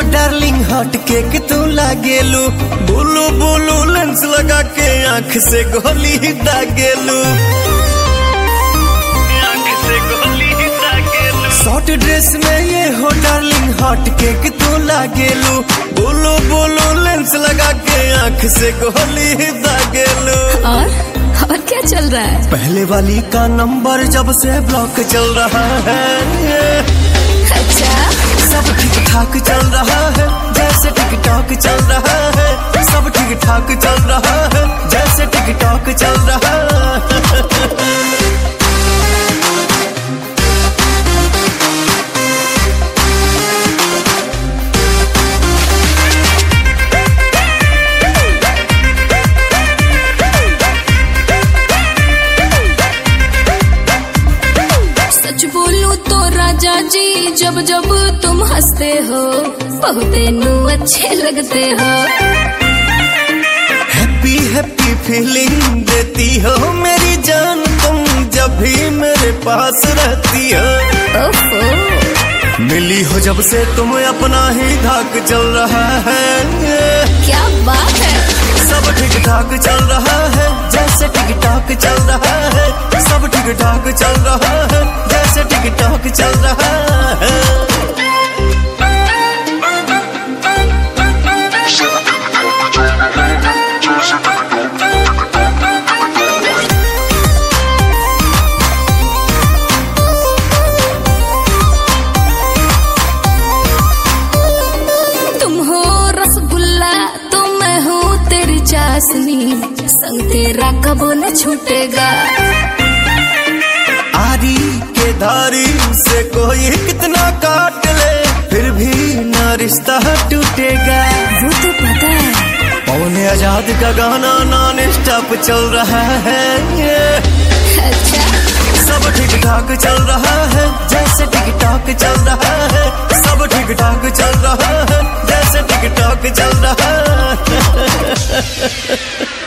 Darling hot cake तू लागेलू, blue blue lens लगा के आंख से गोली दागेलू, शॉर्ट ड्रेस में ये हो डार्लिंग हॉट केक तू लागेलू, बुलू बुलू लेंस लगा के आंख से गोली दागेलू। और क्या चल रहा है? पहले वाली का नंबर जब से ब्लॉक चल रहा है। अच्छा, सब ठीक ठाक चल रहा है जैसे टिकटॉक चल रहा है, सब ठीक ठाक चल रहा है जैसे टिकटॉक चल रहा है। सच बोलूं तो राजा जी जब जब तुम हंसते हो बहुते नू अच्छे लगते हो। हैप्पी हैप्पी फीलिंग देती हो मेरी जान तुम जब भी मेरे पास रहती हो। ओफो, मिली हो जब से तुम अपना ही धाक चल रहा है। क्या बात है। सब ठीक ठाक चल रहा है जैसे टिकटॉक चल रहा है, सब ठीक ठाक चल रहा है जैसे टिकटॉक चल रहा है। तुम हो रसगुल्ला तो मैं हूँ तेरी चाशनी, संग तेरा कबो न छूटेगा। आरी के धारी से कोई कितना काट ले फिर भी ना रिश्ता टूटेगा। वो तो पता है। पवन आजाद का गाना नॉन स्टॉप चल रहा है। अच्छा, सब ठीक ठाक चल रहा है जैसे टिकटॉक चल रहा है, सब ठीक ठाक चल रहा है जैसे टिकटॉक चल रहा है।